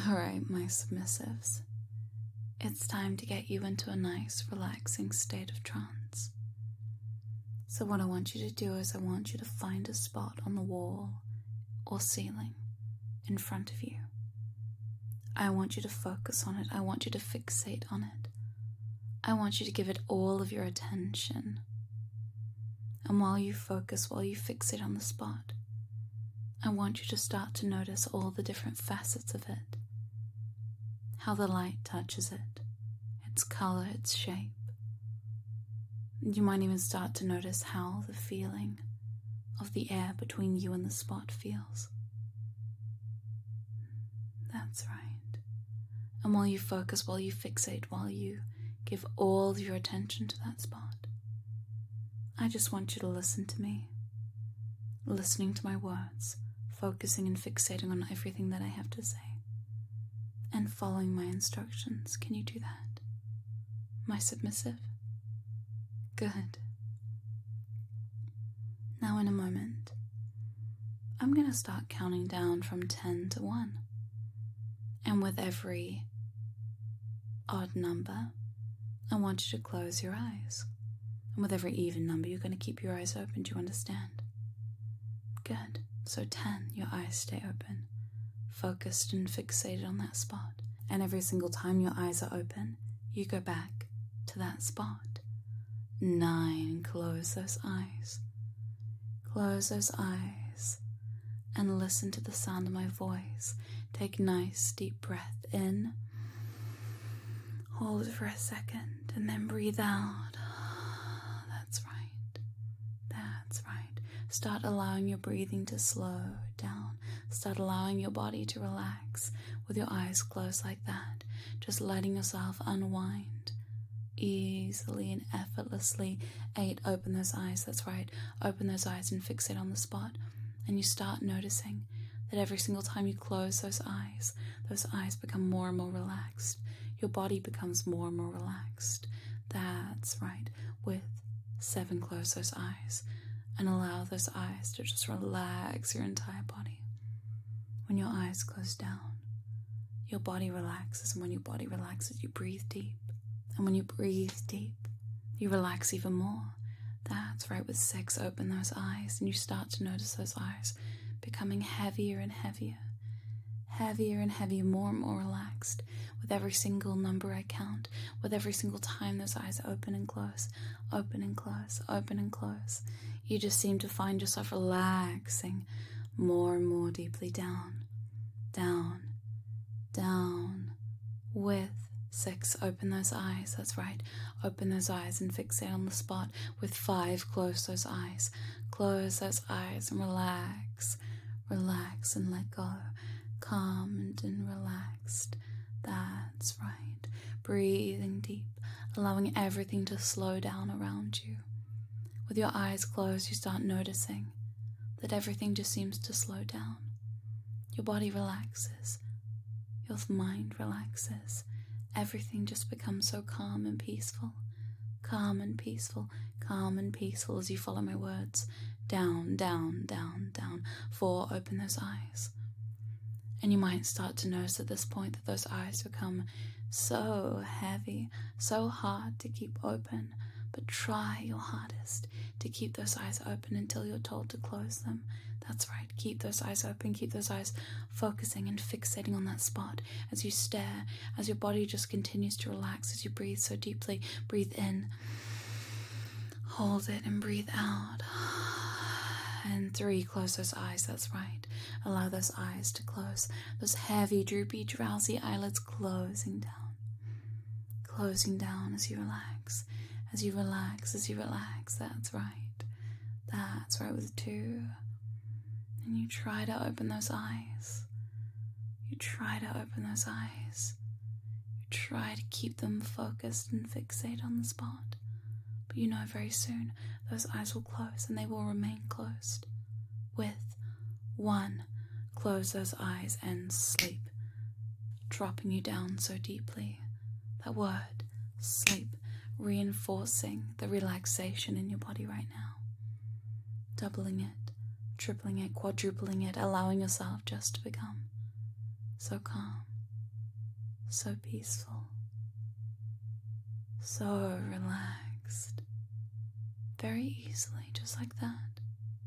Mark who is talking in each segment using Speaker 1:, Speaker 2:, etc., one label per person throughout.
Speaker 1: Alright, my submissives. It's time to get you into a nice, relaxing state of trance. So what I want you to do is I want you to find a spot on the wall or ceiling in front of you. I want you to focus on it. I want you to fixate on it. I want you to give it all of your attention. And while you focus, while you fixate on the spot, I want you to start to notice all the different facets of it. How the light touches it, its color, its shape. You might even start to notice how the feeling of the air between you and the spot feels. That's right. And while you focus, while you fixate, while you give all of your attention to that spot, I just want you to listen to me, listening to my words, focusing and fixating on everything that I have to say, and following my instructions. Can you do that, my submissive? Good. Now in a moment, I'm going to start counting down from 10 to 1. And with every odd number, I want you to close your eyes. And with every even number, you're going to keep your eyes open. Do you understand? Good. So 10, your eyes stay open, focused and fixated on that spot. And every single time your eyes are open, you go back to that spot. 9, close those eyes. Close those eyes and listen to the sound of my voice. Take a nice deep breath in. Hold it for a second and then breathe out. That's right. That's right. Start allowing your breathing to slow down. Start allowing your body to relax with your eyes closed like that. Just letting yourself unwind easily and effortlessly. 8, open those eyes. That's right. Open those eyes and fixate on the spot. And you start noticing that every single time you close those eyes become more and more relaxed. Your body becomes more and more relaxed. That's right. With 7, close those eyes and allow those eyes to just relax your entire body. When your eyes close down, your body relaxes, and when your body relaxes, you breathe deep. And when you breathe deep, you relax even more. That's right. With 6, open those eyes, and you start to notice those eyes becoming heavier and heavier. Heavier and heavier, more and more relaxed. With every single number I count, with every single time those eyes open and close, open and close, open and close, you just seem to find yourself relaxing more and more deeply down, down, down. With 6, open those eyes. That's right. Open those eyes and fixate on the spot. With 5, close those eyes. Close those eyes and relax. Relax and let go. Calmed and relaxed. That's right. Breathing deep, allowing everything to slow down around you. With your eyes closed, you start noticing that everything just seems to slow down. Your body relaxes. Your mind relaxes. Everything just becomes so calm and peaceful. Calm and peaceful. Calm and peaceful as you follow my words. Down, down, down, down. 4, open those eyes. And you might start to notice at this point that those eyes become so heavy, so hard to keep open. But try your hardest to keep those eyes open until you're told to close them. That's right. Keep those eyes open. Keep those eyes focusing and fixating on that spot as you stare, as your body just continues to relax as you breathe so deeply. Breathe in. Hold it and breathe out. And 3, close those eyes. That's right. Allow those eyes to close. Those heavy, droopy, drowsy eyelids closing down. Closing down as you relax. As you relax, as you relax. That's right. That's right. With 2. And you try to open those eyes. You try to open those eyes. You try to keep them focused and fixate on the spot. But you know very soon those eyes will close and they will remain closed. With 1, close those eyes and sleep, dropping you down so deeply. That word, sleep, reinforcing the relaxation in your body right now. Doubling it, tripling it, quadrupling it, allowing yourself just to become so calm, so peaceful, so relaxed, very easily, just like that.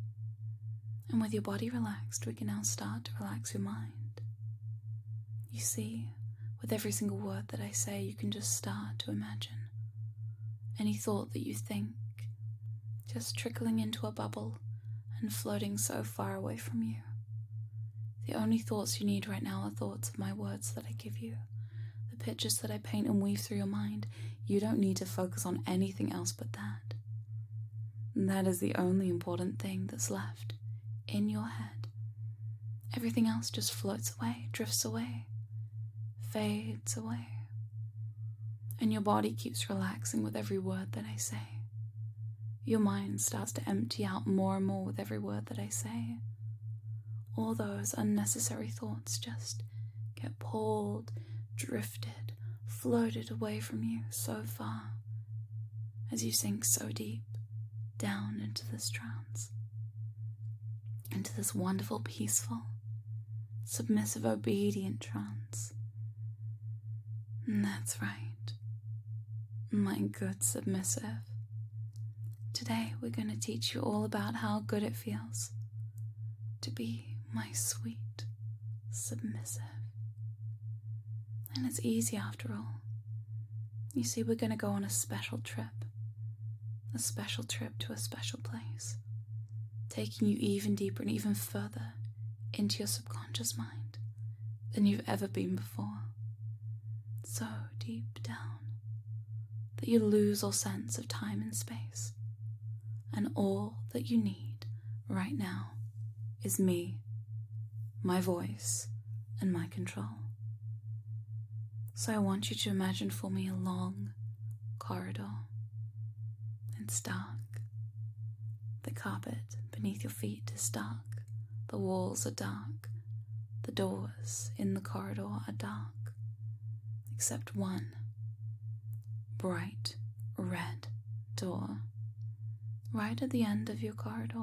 Speaker 1: And with your body relaxed, we can now start to relax your mind. You see, with every single word that I say, you can just start to imagine any thought that you think just trickling into a bubble and floating so far away from you. The only thoughts you need right now are thoughts of my words that I give you, the pictures that I paint and weave through your mind. You don't need to focus on anything else but that. And that is the only important thing that's left in your head. Everything else just floats away, drifts away, fades away. And your body keeps relaxing with every word that I say. Your mind starts to empty out more and more with every word that I say. All those unnecessary thoughts just get pulled, drifted, floated away from you so far as you sink so deep down into this trance, into this wonderful, peaceful, submissive, obedient trance. And that's right, my good submissive. Today we're going to teach you all about how good it feels to be my sweet submissive. And it's easy after all. You see, we're going to go on a special trip to a special place, taking you even deeper and even further into your subconscious mind than you've ever been before. So deep down that you lose all sense of time and space, and all that you need right now is me, my voice, and my control. So I want you to imagine for me a long corridor. It's dark. The carpet beneath your feet is dark. The walls are dark. The doors in the corridor are dark, except one bright red door right at the end of your corridor.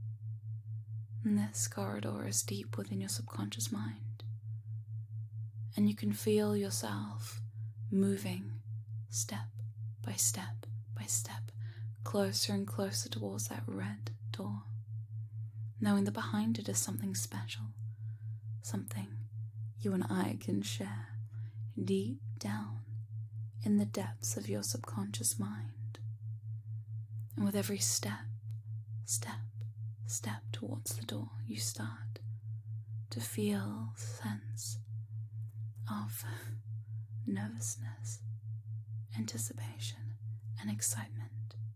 Speaker 1: And this corridor is deep within your subconscious mind, and you can feel yourself moving step by step by step, closer and closer towards that red door, knowing that behind it is something special, something you and I can share deep down in the depths of your subconscious mind. And with every step towards the door, you start to feel a sense of nervousness, anticipation, and excitement.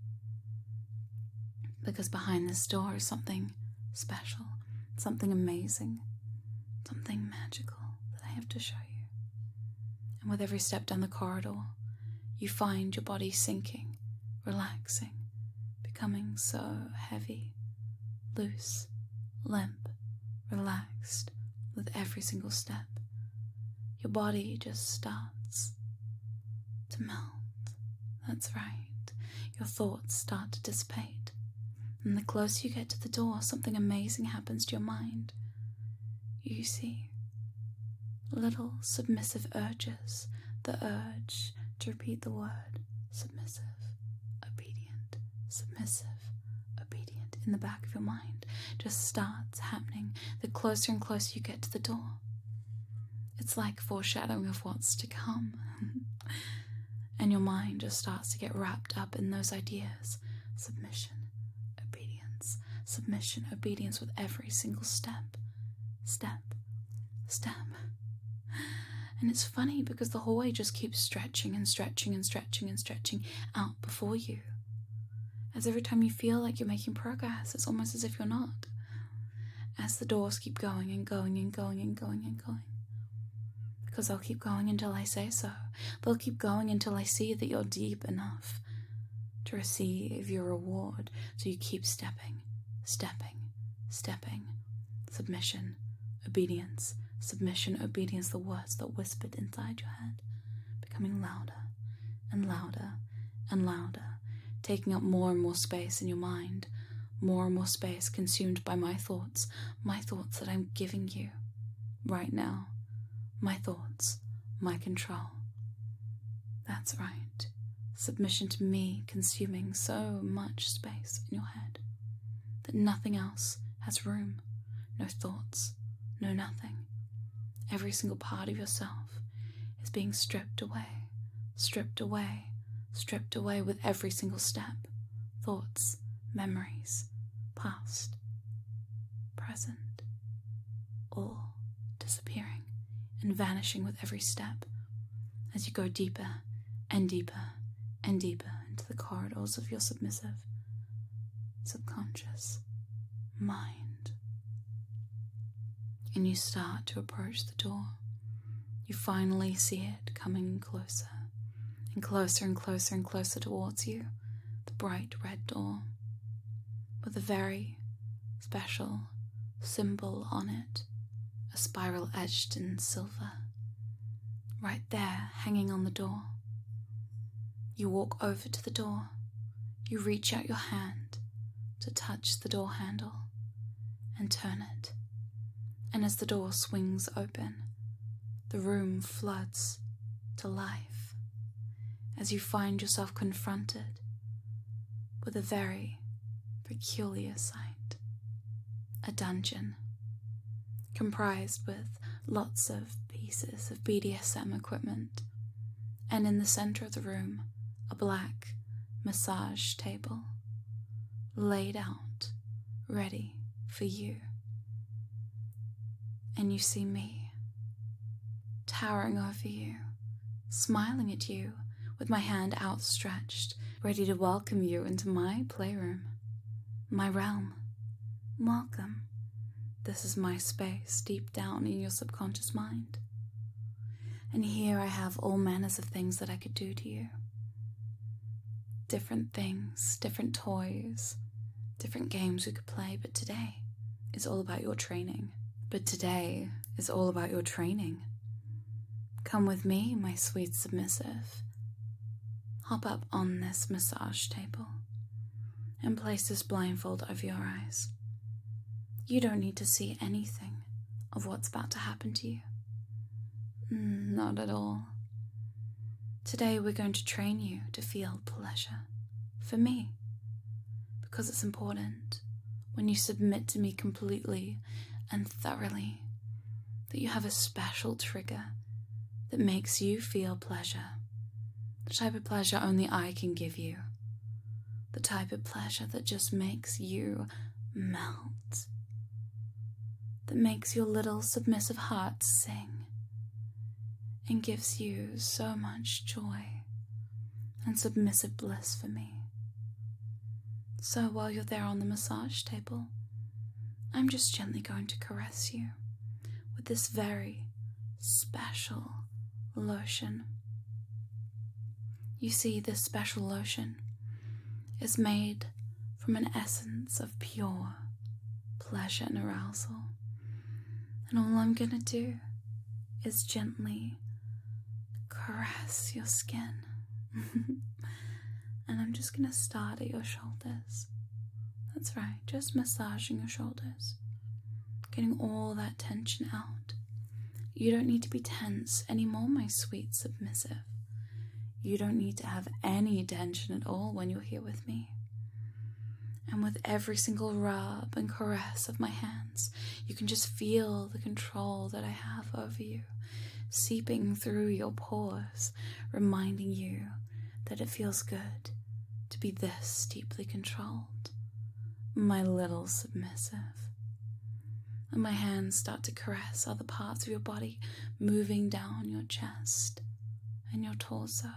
Speaker 1: Because behind this door is something special, something amazing, something magical that I have to show you. And with every step down the corridor, you find your body sinking, relaxing, becoming so heavy, loose, limp, relaxed with every single step. Your body just starts to melt. That's right. Your thoughts start to dissipate. And the closer you get to the door, something amazing happens to your mind. You see little submissive urges, the urge to repeat the word submissive, obedient, submissive, obedient in the back of your mind just starts happening the closer and closer you get to the door. It's like foreshadowing of what's to come. And your mind just starts to get wrapped up in those ideas. Submission, obedience with every single step. And it's funny because the hallway just keeps stretching and stretching and stretching and stretching out before you. As every time you feel like you're making progress, it's almost as if you're not. As the doors keep going and going and going and going and going. Because they'll keep going until I say so. They'll keep going until I see that you're deep enough to receive your reward. So you keep stepping. Submission, obedience, the words that whispered inside your head, becoming louder and louder and louder, taking up more and more space in your mind, more and more space consumed by my thoughts that I'm giving you right now. My thoughts, my control. That's right. Submission to me consuming so much space in your head that nothing else has room, no thoughts, no nothing. Every single part of yourself is being stripped away, stripped away, stripped away with every single step. Thoughts, memories, past, present, all disappearing and vanishing with every step as you go deeper and deeper and deeper into the corridors of your submissive, subconscious mind. And you start to approach the door. You finally see it coming closer and closer and closer and closer towards you, the bright red door with a very special symbol on it, a spiral etched in silver, right there hanging on the door. You walk over to the door. You reach out your hand to touch the door handle and turn it. And as the door swings open, the room floods to life as you find yourself confronted with a very peculiar sight. A dungeon comprised with lots of pieces of BDSM equipment, and in the center of the room, a black massage table laid out, ready for you. And you see me, towering over you, smiling at you with my hand outstretched, ready to welcome you into my playroom, my realm. Welcome. This is my space deep down in your subconscious mind. And here I have all manners of things that I could do to you. Different things, different toys, different games we could play, but today is all about your training. Come with me, my sweet submissive. Hop up on this massage table and place this blindfold over your eyes. You don't need to see anything of what's about to happen to you. Not at all. Today we're going to train you to feel pleasure for me, because it's important when you submit to me completely and thoroughly that you have a special trigger that makes you feel pleasure, the type of pleasure only I can give you, the type of pleasure that just makes you melt, that makes your little submissive heart sing and gives you so much joy and submissive bliss for me. So while you're there on the massage table, I'm just gently going to caress you with this very special lotion. You see, this special lotion is made from an essence of pure pleasure and arousal. And all I'm going to do is gently caress your skin. And I'm just going to start at your shoulders. That's right, just massaging your shoulders, getting all that tension out. You don't need to be tense anymore, my sweet submissive. You don't need to have any tension at all when you're here with me. And with every single rub and caress of my hands, you can just feel the control that I have over you, seeping through your pores, reminding you that it feels good to be this deeply controlled, my little submissive. And my hands start to caress other parts of your body, moving down your chest and your torso,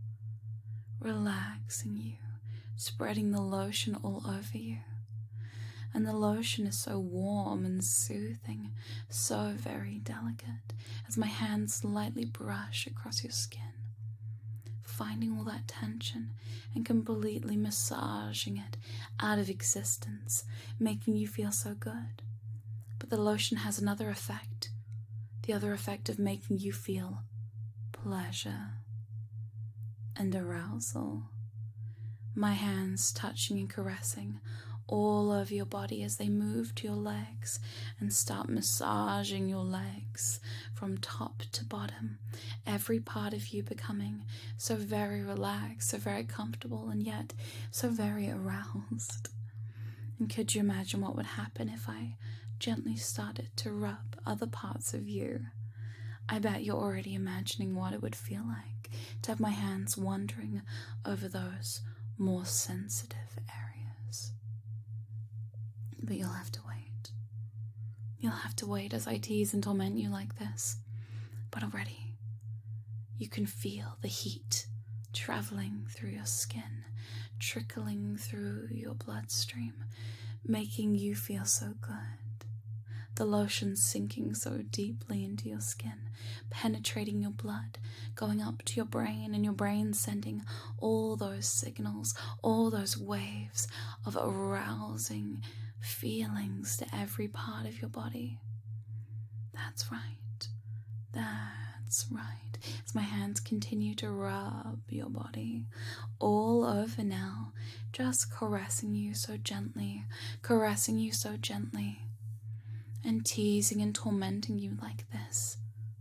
Speaker 1: relaxing you, spreading the lotion all over you. And the lotion is so warm and soothing, so very delicate, as my hands lightly brush across your skin, finding all that tension and completely massaging it out of existence, making you feel so good. But the lotion has another effect, the other effect of making you feel pleasure and arousal. My hands touching and caressing all over your body as they move to your legs and start massaging your legs from top to bottom. Every part of you becoming so very relaxed, so very comfortable, and yet so very aroused. And could you imagine what would happen if I gently started to rub other parts of you? I bet you're already imagining what it would feel like to have my hands wandering over those more sensitive areas. But you'll have to wait. You'll have to wait as I tease and torment you like this. But already, you can feel the heat traveling through your skin, trickling through your bloodstream, making you feel so good. The lotion sinking so deeply into your skin, penetrating your blood, going up to your brain, and your brain sending all those signals, all those waves of arousing feelings to every part of your body. That's right. That's right. As my hands continue to rub your body all over now, just caressing you so gently, and teasing and tormenting you like this.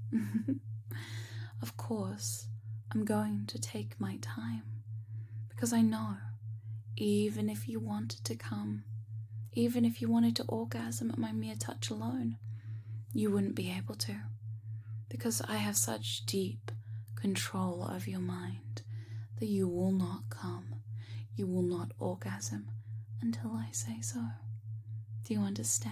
Speaker 1: Of course, I'm going to take my time, because I know even if you wanted to come, even if you wanted to orgasm at my mere touch alone, you wouldn't be able to, because I have such deep control over your mind that you will not come, you will not orgasm until I say so. Do you understand?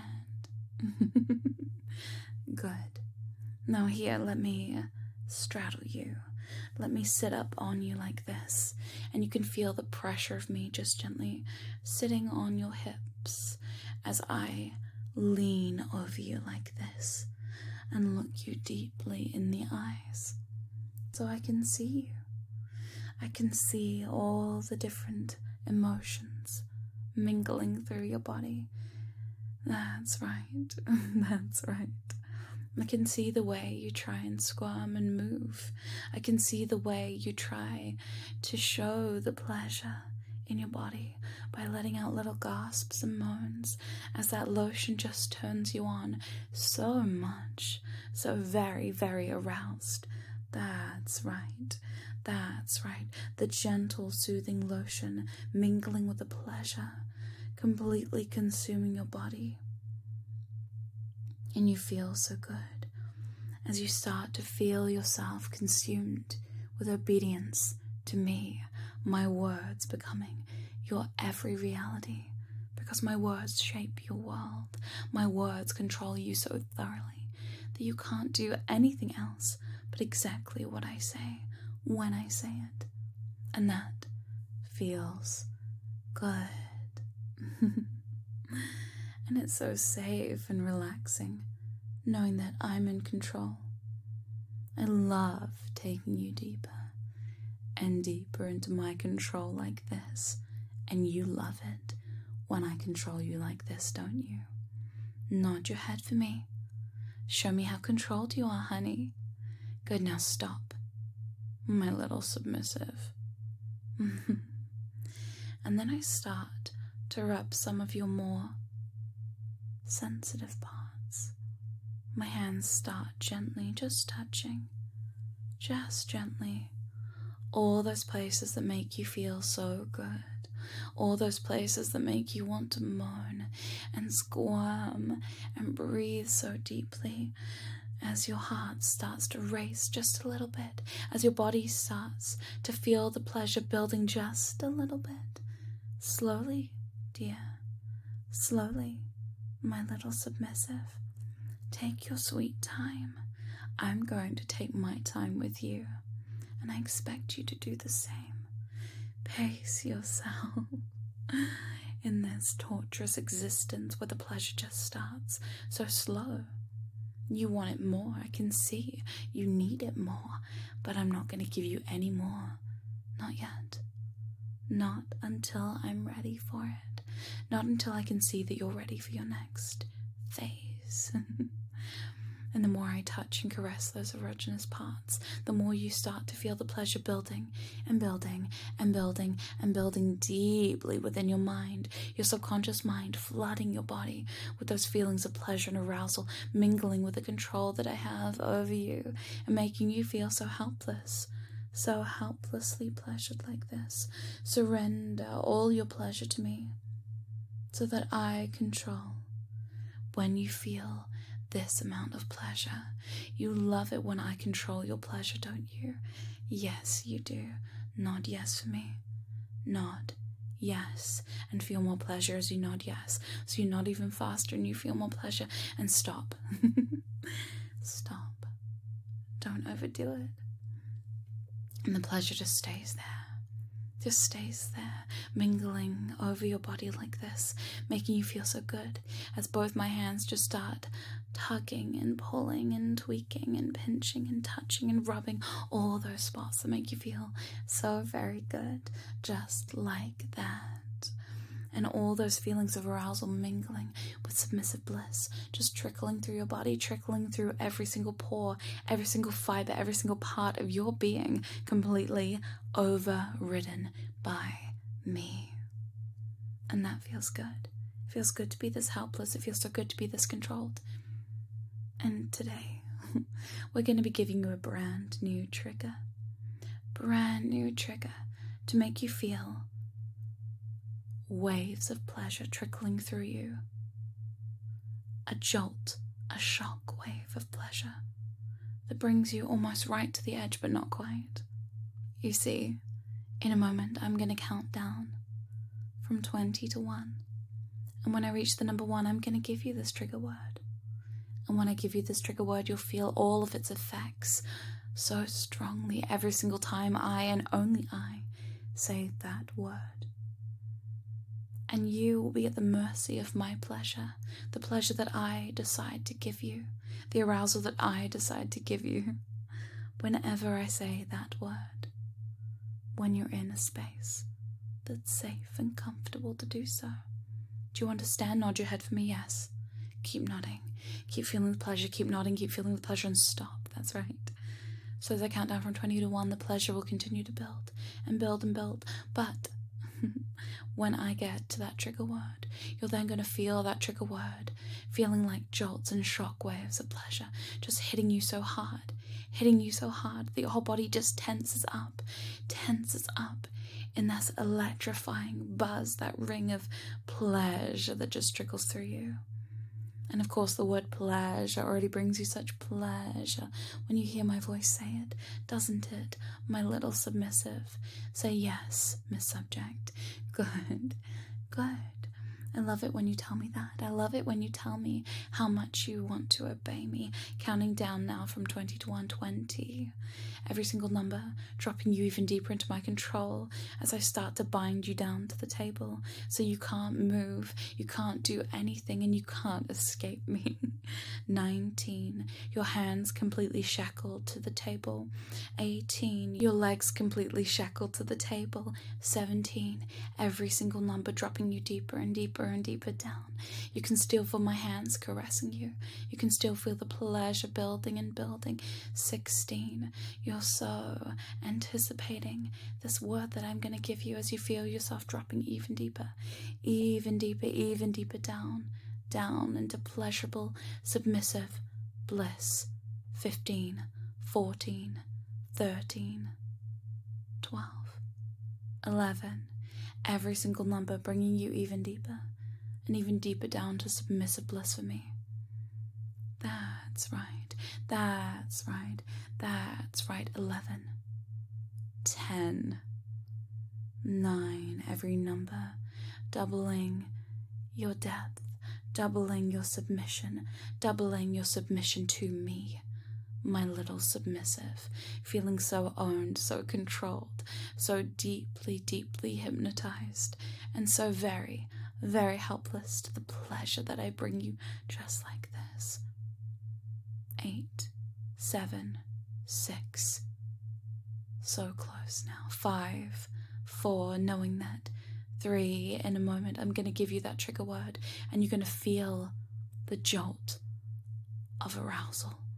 Speaker 1: Good. Now here, let me straddle you. Let me sit up on you like this, and you can feel the pressure of me just gently sitting on your hips as I lean over you like this and look you deeply in the eyes so I can see you. I can see all the different emotions mingling through your body. That's right. That's right. I can see the way you try and squirm and move. I can see the way you try to show the pleasure in your body by letting out little gasps and moans as that lotion just turns you on so much, so very, very aroused. That's right. That's right. The gentle, soothing lotion mingling with the pleasure, completely consuming your body. And you feel so good as you start to feel yourself consumed with obedience to me, my words becoming your every reality, because my words shape your world. My words control you so thoroughly that you can't do anything else but exactly what I say when I say it. And that feels good. And it's so safe and relaxing knowing that I'm in control. I love taking you deeper and deeper into my control like this, and you love it when I control you like this, don't you? Nod your head for me. Show me how controlled you are, honey. Good, now stop, my little submissive. And then I start to rub some of your more sensitive parts. My hands start gently, just touching, just gently, all those places that make you feel so good, all those places that make you want to moan and squirm and breathe so deeply as your heart starts to race just a little bit, as your body starts to feel the pleasure building just a little bit. Slowly, dear, slowly, my little submissive. Take your sweet time. I'm going to take my time with you, and I expect you to do the same. Pace yourself in this torturous existence where the pleasure just starts so slow. You want it more, I can see. You need it more, but I'm not going to give you any more. Not yet. Not until I'm ready for it. Not until I can see that you're ready for your next phase. And the more I touch and caress those erogenous parts, the more you start to feel the pleasure building and building and building and building deeply within your mind, your subconscious mind, flooding your body with those feelings of pleasure and arousal, mingling with the control that I have over you and making you feel so helpless. So helplessly pleasured like this. Surrender all your pleasure to me so that I control. When you feel this amount of pleasure, you love it when I control your pleasure, don't you? Yes, you do. Nod yes for me. Nod yes. And feel more pleasure as you nod yes. So you nod even faster and you feel more pleasure. And stop. Stop. Don't overdo it. And the pleasure just stays there. Just stays there, mingling over your body like this, making you feel so good as both my hands just start tugging and pulling and tweaking and pinching and touching and rubbing all those spots that make you feel so very good, just like that. And all those feelings of arousal mingling with submissive bliss, just trickling through your body, trickling through every single pore, every single fiber, every single part of your being, completely overridden by me. And that feels good. It feels good to be this helpless. It feels so good to be this controlled. And today, we're going to be giving you a brand new trigger. Brand new trigger to make you feel waves of pleasure trickling through you. A jolt, a shock wave of pleasure that brings you almost right to the edge, but not quite. You see, in a moment, I'm going to count down from 20 to 1. And when I reach the number 1, I'm going to give you this trigger word. And when I give you this trigger word, you'll feel all of its effects so strongly every single time I and only I say that word. And you will be at the mercy of my pleasure, the pleasure that I decide to give you, the arousal that I decide to give you, whenever I say that word, when you're in a space that's safe and comfortable to do so. Do you understand? Nod your head for me, yes. Keep nodding. Keep feeling the pleasure, keep nodding, keep feeling the pleasure, and stop. That's right. So as I count down from 20 to 1, the pleasure will continue to build and build and build, but when I get to that trigger word, you're then going to feel that trigger word feeling like jolts and shock waves of pleasure, just hitting you so hard that your whole body just tenses up in this electrifying buzz, that ring of pleasure that just trickles through you. And of course, the word pleasure already brings you such pleasure when you hear my voice say it, doesn't it, my little submissive? Say yes, Miss Subject. Good, good. I love it when you tell me that. I love it when you tell me how much you want to obey me. Counting down now from 20 to 120. Every single number, dropping you even deeper into my control as I start to bind you down to the table so you can't move, you can't do anything, and you can't escape me. 19, your hands completely shackled to the table. 18, your legs completely shackled to the table. 17, every single number dropping you deeper and deeper and deeper down. You can still feel my hands caressing you. You can still feel the pleasure building and building. 16, you're so anticipating this word that I'm going to give you as you feel yourself dropping even deeper down into pleasurable, submissive bliss. 15, 14, 13, 12, 11, every single number bringing you even deeper and even deeper down to submissive bliss for me. That's right, that's right, that's right. 11, 10, 9, every number doubling your depth, doubling your submission to me, my little submissive, feeling so owned, so controlled, so deeply, deeply hypnotized, and so very, very helpless to the pleasure that I bring you just like this. 8, 7, 6, so close now. 5, 4, knowing that. 3, in a moment, I'm going to give you that trigger word, and you're going to feel the jolt of arousal,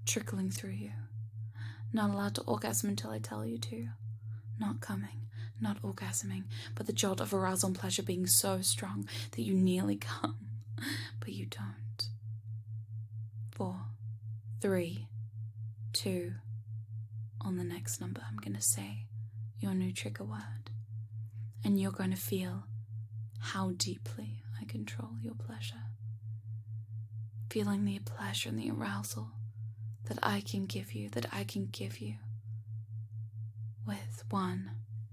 Speaker 1: trickling through you. Not allowed to orgasm until I tell you to. Not coming, not orgasming, but the jolt of arousal and pleasure being so strong that you nearly come, but you don't. 4, 3, 2. On the next number, I'm going to say your new trigger word, and you're going to feel how deeply I control your pleasure. Feeling the pleasure and the arousal that I can give you, with 1.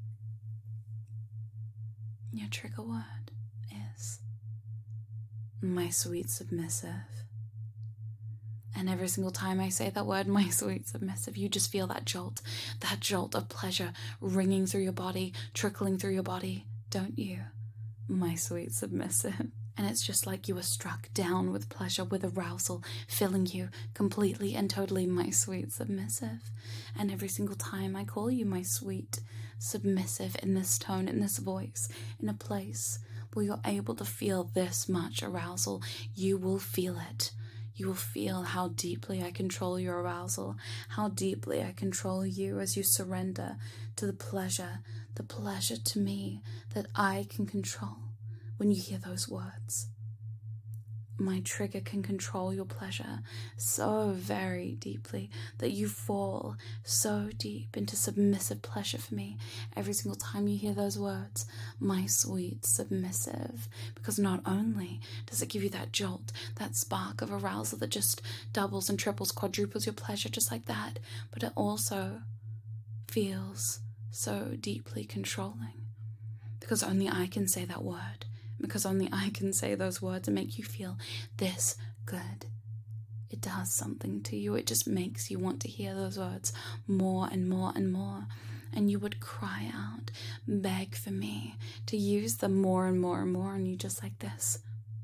Speaker 1: Your trigger word is my sweet submissive. And every single time I say that word, my sweet submissive, you just feel that jolt of pleasure ringing through your body, trickling through your body, don't you? My sweet submissive. And it's just like you were struck down with pleasure, with arousal, filling you completely and totally, my sweet submissive. And every single time I call you my sweet submissive in this tone, in this voice, in a place where you're able to feel this much arousal, you will feel it. You will feel how deeply I control your arousal, how deeply I control you as you surrender to the pleasure to me that I can control when you hear those words. My trigger can control your pleasure so very deeply that you fall so deep into submissive pleasure for me every single time you hear those words, my sweet submissive. Because not only does it give you that jolt, that spark of arousal that just doubles and triples, quadruples your pleasure just like that, but it also feels so deeply controlling. Because only I can say that word. Because only I can say those words and make you feel this good. It does something to you. It just makes you want to hear those words more and more and more. And you would cry out, beg for me to use them more and more and more. And you just like this.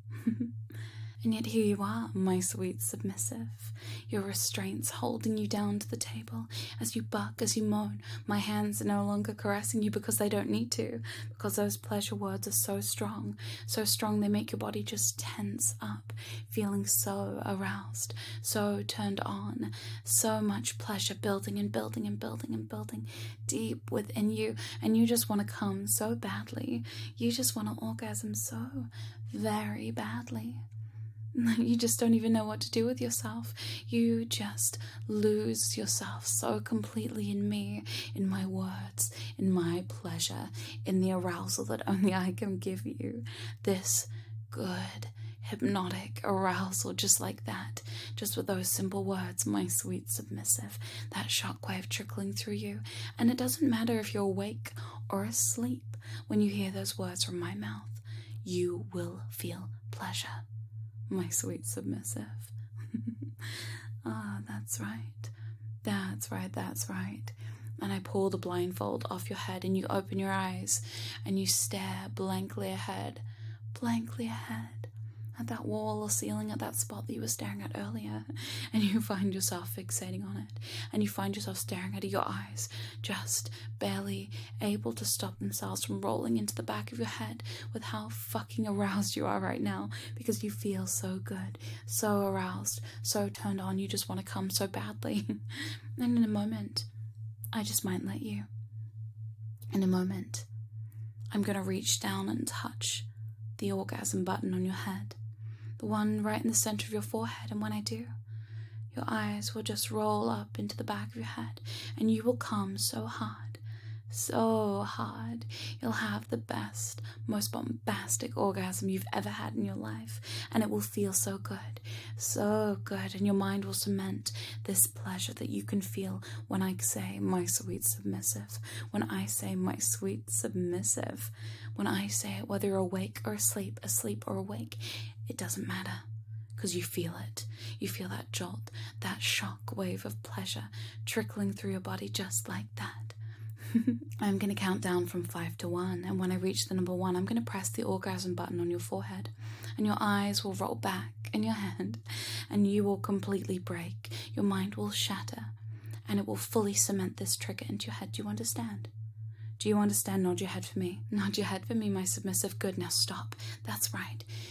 Speaker 1: And yet here you are, my sweet submissive. Your restraints holding you down to the table as you buck, as you moan. My hands are no longer caressing you because they don't need to, because those pleasure words are so strong they make your body just tense up, feeling so aroused, so turned on, so much pleasure building and building and building and building deep within you, and you just want to come so badly. You just want to orgasm so very badly. You just don't even know what to do with yourself. You just lose yourself so completely in me, in my words, in my pleasure, in the arousal that only I can give you. This good, hypnotic arousal, just like that, just with those simple words, my sweet submissive, that shockwave trickling through you. And it doesn't matter if you're awake or asleep when you hear those words from my mouth, you will feel pleasure. My sweet submissive. That's right. That's right, that's right. And I pull the blindfold off your head and you open your eyes and you stare blankly ahead at that wall or ceiling, at that spot that you were staring at earlier, and you find yourself fixating on it, and you find yourself staring at your eyes, just barely able to stop themselves from rolling into the back of your head with how fucking aroused you are right now, because you feel so good, so aroused, so turned on, you just want to come so badly. And in a moment, I just might let you. In a moment, I'm going to reach down and touch the orgasm button on your head, the one right in the center of your forehead, and when I do, your eyes will just roll up into the back of your head, and you will come so hard, you'll have the best, most bombastic orgasm you've ever had in your life, and it will feel so good, and your mind will cement this pleasure that you can feel when I say my sweet submissive, when I say my sweet submissive, when I say it, whether you're awake or asleep or awake, it doesn't matter, because you feel it. You feel that jolt, that shock wave of pleasure trickling through your body just like that. I'm going to count down from 5 to 1, and when I reach the number 1, I'm going to press the orgasm button on your forehead, and your eyes will roll back in your head, and you will completely break. Your mind will shatter, and it will fully cement this trigger into your head. Do you understand? Do you understand? Nod your head for me. Nod your head for me, my submissive. Good, now stop. That's right.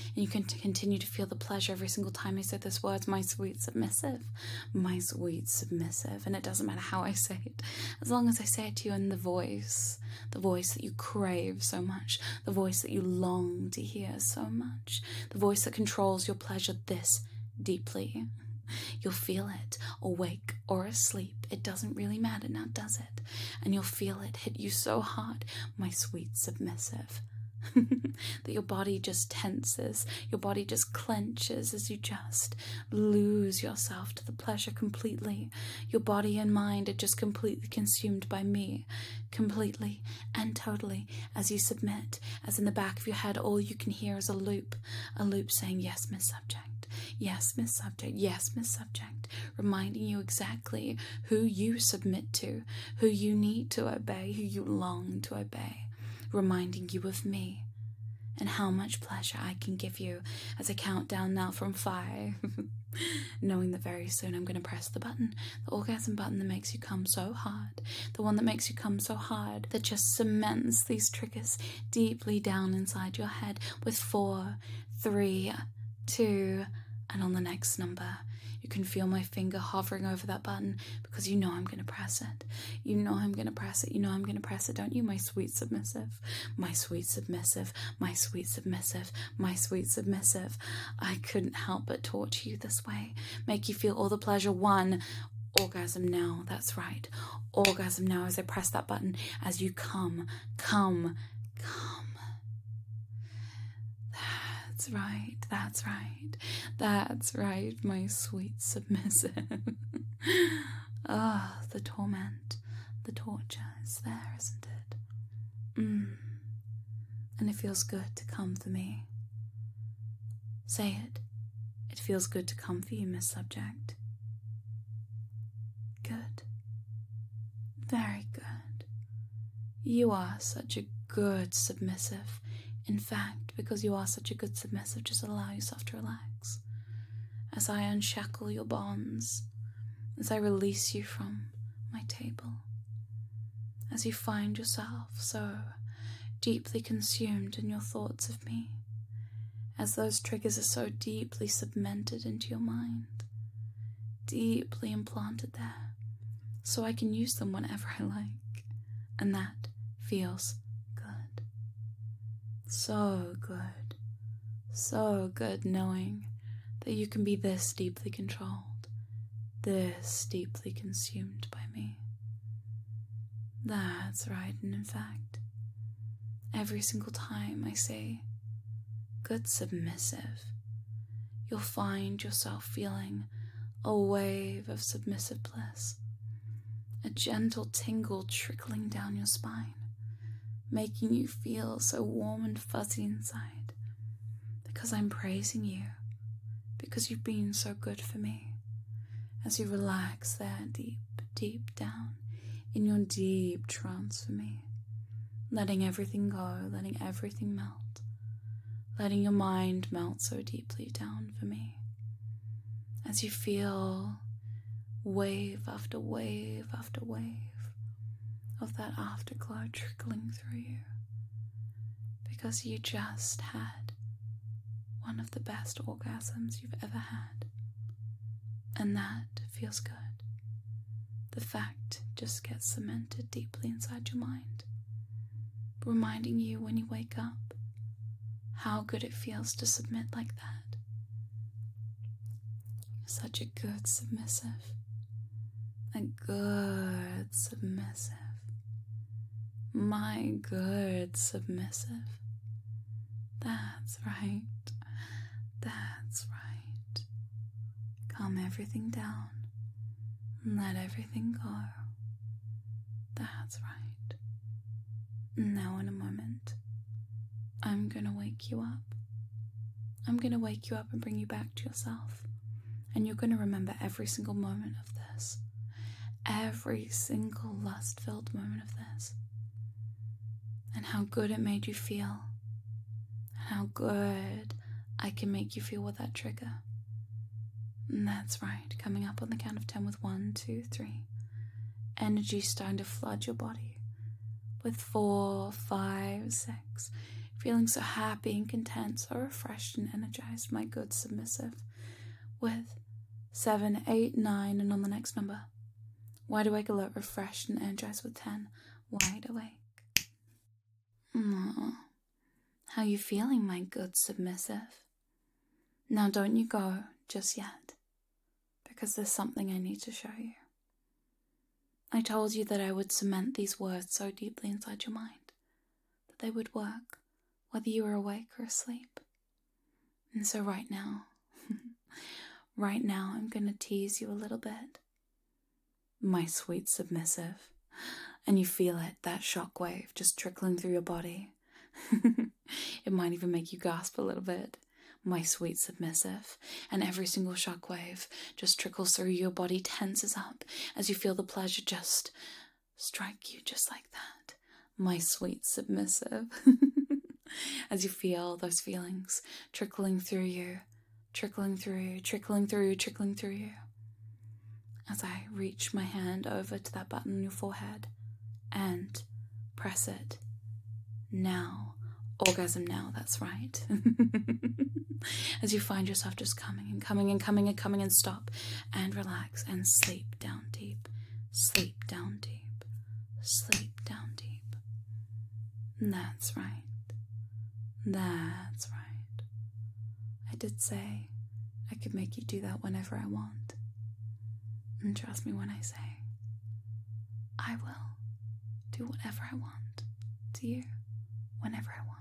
Speaker 1: And you can continue to feel the pleasure every single time I say this word, my sweet submissive, my sweet submissive. And it doesn't matter how I say it, as long as I say it to you in the voice that you crave so much, the voice that you long to hear so much, the voice that controls your pleasure this deeply. You'll feel it, awake or asleep. It doesn't really matter now, does it? And you'll feel it hit you so hard, my sweet submissive, that your body just tenses, your body just clenches as you just lose yourself to the pleasure completely. Your body and mind are just completely consumed by me, completely and totally, as you submit, as in the back of your head all you can hear is a loop saying, yes, Miss Subject, yes, Miss Subject, yes, Miss Subject, reminding you exactly who you submit to, who you need to obey, who you long to obey, reminding you of me and how much pleasure I can give you as I count down now from 5, knowing that very soon I'm going to press the button, the orgasm button that makes you come so hard, the one that makes you come so hard, that just cements these triggers deeply down inside your head with 4, 3, 2, and on the next number, you can feel my finger hovering over that button because you know I'm going to press it. You know I'm going to press it. You know I'm going to press it, don't you, my sweet submissive? My sweet submissive. My sweet submissive. My sweet submissive. I couldn't help but torture you this way. Make you feel all the pleasure. 1, orgasm now. That's right. Orgasm now as I press that button. As you come. That's right, that's right, that's right, my sweet submissive. Ah, the torment, the torture is there, isn't it? And it feels good to come for me. Say it. It feels good to come for you, Miss Subject. Good. Very good. You are such a good submissive. In fact, because you are such a good submissive, just allow yourself to relax. As I unshackle your bonds, as I release you from my table, as you find yourself so deeply consumed in your thoughts of me, as those triggers are so deeply cemented into your mind, deeply implanted there, so I can use them whenever I like, and that feels good. So good knowing that you can be this deeply controlled, this deeply consumed by me. That's right, and in fact, every single time I say, good submissive, you'll find yourself feeling a wave of submissive bliss, a gentle tingle trickling down your spine, making you feel so warm and fuzzy inside, because I'm praising you, because you've been so good for me, as you relax there deep down in your deep trance for me, letting everything go, letting everything melt, letting your mind melt so deeply down for me, as you feel wave after wave after wave of that afterglow trickling through you, because you just had one of the best orgasms you've ever had, and that feels good. The fact just gets cemented deeply inside your mind, reminding you when you wake up how good it feels to submit like that. Such a good submissive, a good submissive. My good submissive. That's right. That's right. Calm everything down. Let everything go. That's right. Now in a moment, I'm gonna wake you up. I'm gonna wake you up and bring you back to yourself. And you're gonna remember every single moment of this. Every single lust-filled moment of this. And how good it made you feel. And how good I can make you feel with that trigger. And that's right, coming up on the count of 10 with 1, 2, 3. Energy starting to flood your body with 4, 5, 6. feeling so happy and content, so refreshed and energized, my good submissive, with 7, 8, 9, and on the next number, wide awake, alert, refreshed, and energized with 10, wide awake. Aww. How you feeling, my good submissive? Now don't you go just yet, because there's something I need to show you. I told you that I would cement these words so deeply inside your mind that they would work whether you were awake or asleep. And so right now, I'm going to tease you a little bit. My sweet submissive. And you feel it, that shockwave just trickling through your body. It might even make you gasp a little bit. My sweet submissive. And every single shockwave just trickles through your body, tenses up as you feel the pleasure just strike you just like that. My sweet submissive. As you feel those feelings trickling through you, trickling through, trickling through, trickling through you. As I reach my hand over to that button on your forehead and press it. Now. Orgasm now, that's right. As you find yourself just coming and coming and coming and coming, and stop and relax and sleep down deep. Sleep down deep. Sleep down deep. That's right. That's right. I did say I could make you do that whenever I want. And trust me when I say, I will do whatever I want to you whenever I want.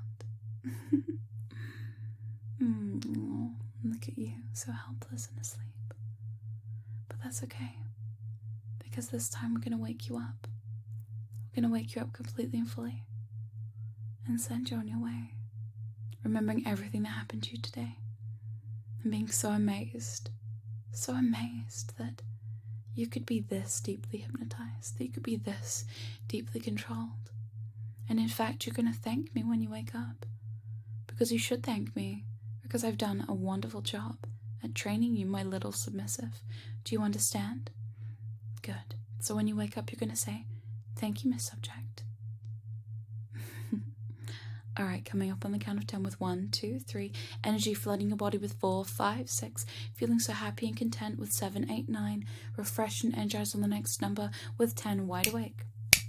Speaker 1: Look at you, so helpless and asleep. But that's okay, because this time we're going to wake you up. We're going to wake you up completely and fully and send you on your way, remembering everything that happened to you today and being so amazed that you could be this deeply hypnotized, that you could be this deeply controlled. And in fact, you're going to thank me when you wake up, because you should thank me, because I've done a wonderful job at training you, my little submissive. Do you understand? Good. So when you wake up, you're going to say, thank you, Miss Subject. All right, coming up on the count of 10 with 1, 2, 3, energy flooding your body with 4, 5, 6, feeling so happy and content with 7, 8, 9, refreshed and energized on the next number with 10, wide awake.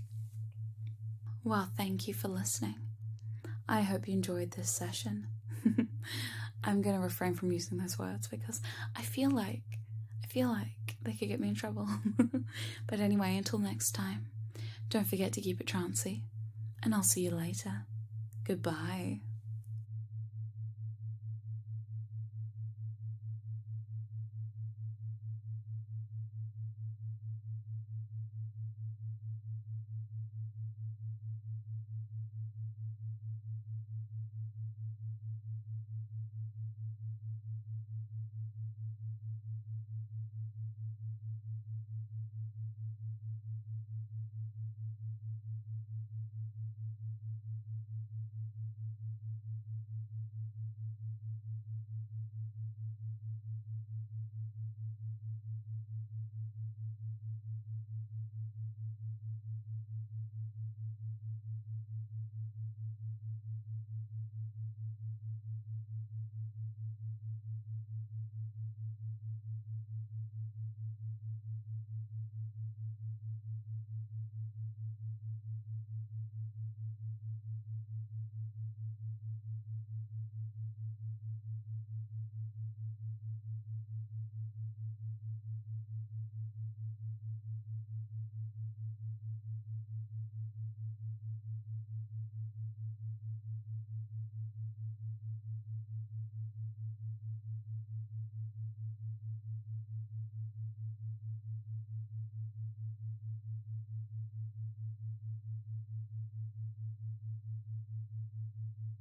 Speaker 1: Well, thank you for listening. I hope you enjoyed this session. I'm going to refrain from using those words because I feel like they could get me in trouble. But anyway, until next time, don't forget to keep it trancy, and I'll see you later. Goodbye.